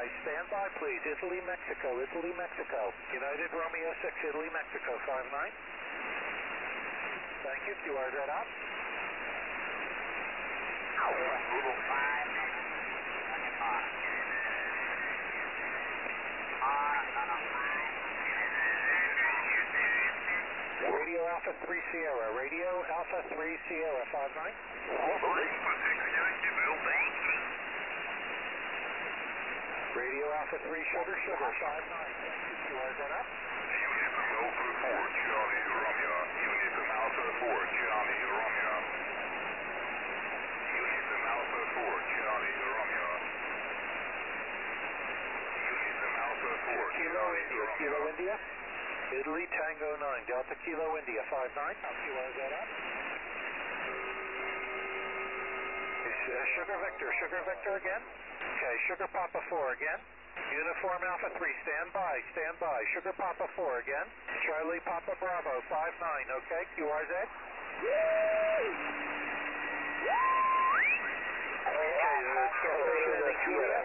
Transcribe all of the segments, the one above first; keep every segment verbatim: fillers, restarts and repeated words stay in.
stand by please. Italy, Mexico, Italy, Mexico. United Romeo six, Italy, Mexico, five nine. Thank you, Q R Z up. Google five. Radio Alpha three Sierra, Radio Alpha three Sierra, five nine. Radio Alpha three Sugar Sugar, five nine. Q R Z up. Unit Alpha four, Charlie Romeo. Unit Alpha four, Charlie Romeo. Unit Alpha four, Charlie Romeo. Unit Alpha four, Kilo Charlie India, Romeo. Kilo India. Italy Tango nine, Delta Kilo India, five nine. Q R Z up. Uh, Sugar Victor, Sugar Victor again. Okay, Sugar Papa four again. Uniform Alpha three, stand by, stand by. Sugar Papa four again. Charlie Papa Bravo, five nine, okay, Q R Z. Okay, uh, transmission Julia.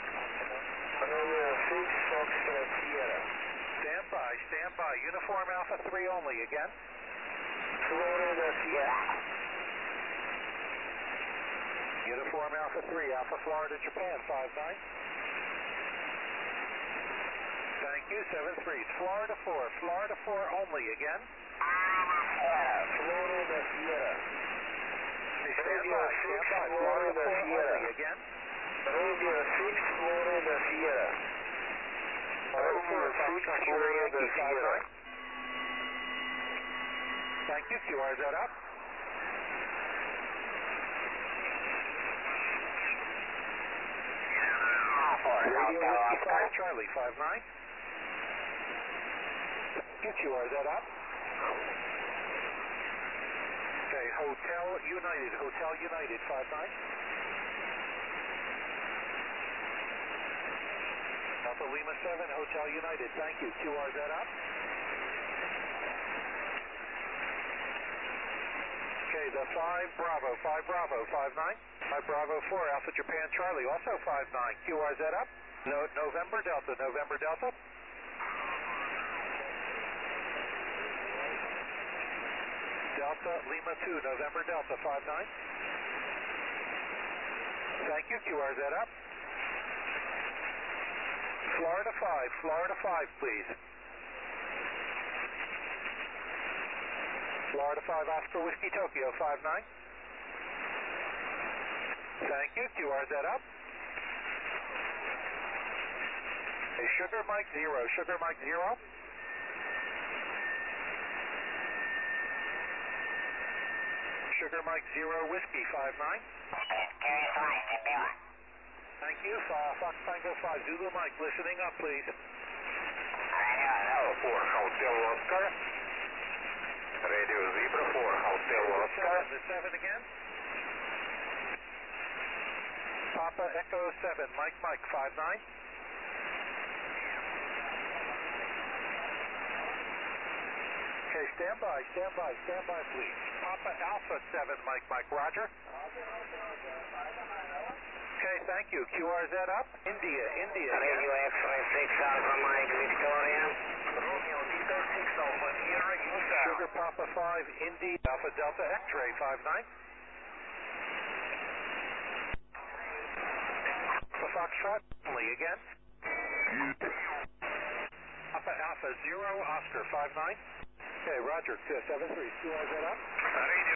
Stand by, stand by. Uniform Alpha three only again. Uniform Alpha three, Alpha Florida, Japan, five nine. Thank you, seven three. Florida four, Florida four only again. Florida Sierra. Stand by, stand by. Florida four only again. Radio six, Florida Sierra. Florida four, Foxtrot Sugar Yankee, five nine. Thank you, Q R Z up. Radio Whiskey five Charlie, five nine. Q R Z up. Okay, Hotel United, Hotel United, five nine. Alpha Lima seven, Hotel United, thank you. Q R Z up. Okay, the five Bravo, five Bravo, five nine. five Bravo four, Alpha Japan Charlie, also five nine. Q R Z up. No, November Delta, November Delta. Delta Lima two, November Delta, five nine. Thank you, Q R Z up. Florida five, Florida five, please. Florida five, Oscar Whiskey Tokyo, five nine. Thank you, Q R Z up. Hey, Sugar Mike zero, Sugar Mike zero. Sugar Mike zero, Whiskey five nine. Thank you, Fox Tango five, Zulu Mike, listening up, please. Radio four, Hotel Oscar. Radio Zebra four, Hotel Oscar. The seven again. Papa Echo seven, Mike Mike five nine. Okay, stand by, stand by, stand by, please. Papa Alpha seven, Mike Mike, Roger. Okay, thank you. Q R Z up. India, India. Radio X-ray six, Alpha Mike Victoria. Romeo Delta six, Alpha Sierra, Utah. Sugar Papa five, India, Alpha Delta X-ray five nine. Alpha Foxtrot, only again. Papa Alpha zero, Oscar five nine. Okay, Roger, seven three, Q R Z up. Radio